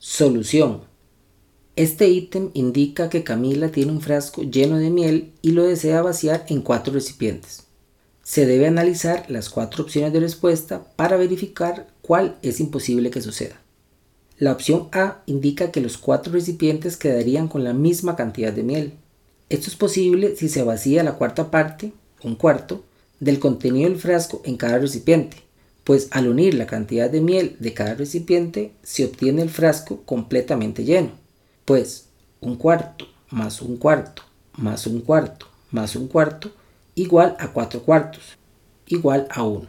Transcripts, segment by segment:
Solución. Este ítem indica que Camila tiene un frasco lleno de miel y lo desea vaciar en 4 recipientes. Se debe analizar las 4 opciones de respuesta para verificar cuál es imposible que suceda. La opción A indica que los 4 recipientes quedarían con la misma cantidad de miel. Esto es posible si se vacía la cuarta parte, un cuarto, del contenido del frasco en cada recipiente, pues al unir la cantidad de miel de cada recipiente se obtiene el frasco completamente lleno, pues un cuarto más un cuarto más un cuarto más un cuarto igual a 4 cuartos, igual a 1.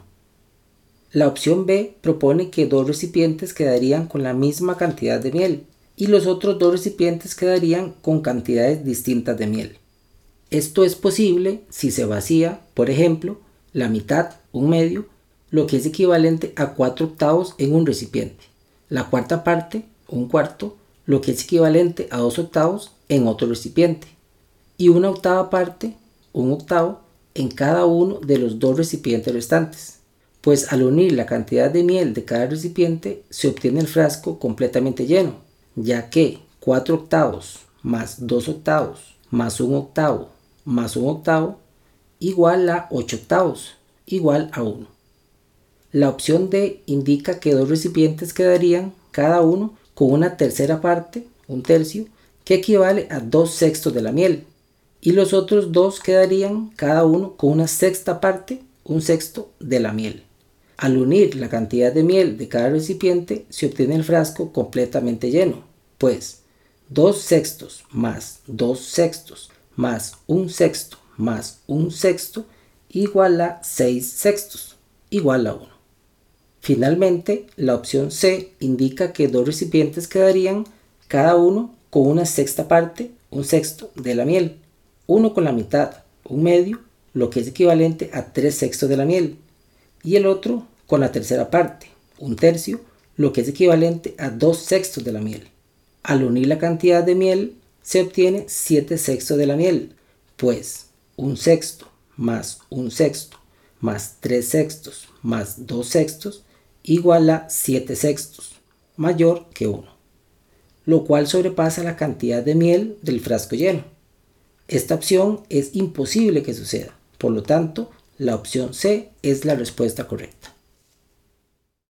La opción B propone que 2 recipientes quedarían con la misma cantidad de miel y los otros 2 recipientes quedarían con cantidades distintas de miel. Esto es posible si se vacía, por ejemplo, la mitad, un medio, lo que es equivalente a 4 octavos en un recipiente, la cuarta parte, un cuarto, lo que es equivalente a 2 octavos en otro recipiente, y una octava parte, un octavo, en cada uno de los 2 recipientes restantes, pues al unir la cantidad de miel de cada recipiente se obtiene el frasco completamente lleno, ya que 4 octavos más 2 octavos más un octavo más un octavo igual a 8 octavos, igual a 1. La opción D indica que 2 recipientes quedarían cada uno con una tercera parte, un tercio, que equivale a 2 sextos de la miel, y los otros 2 quedarían cada uno con una sexta parte, un sexto de la miel. Al unir la cantidad de miel de cada recipiente se obtiene el frasco completamente lleno, pues 2 sextos más 2 sextos más un sexto más un sexto igual a 6 sextos, igual a 1. Finalmente, la opción C indica que 2 recipientes quedarían cada uno con una sexta parte, un sexto de la miel, uno con la mitad, un medio, lo que es equivalente a 3 sextos de la miel, y el otro con la tercera parte, un tercio, lo que es equivalente a 2 sextos de la miel. Al unir la cantidad de miel se obtiene 7 sextos de la miel, pues un sexto más un sexto más 3 sextos más 2 sextos igual a 7 sextos, mayor que 1, lo cual sobrepasa la cantidad de miel del frasco lleno. Esta opción es imposible que suceda, por lo tanto, la opción C es la respuesta correcta.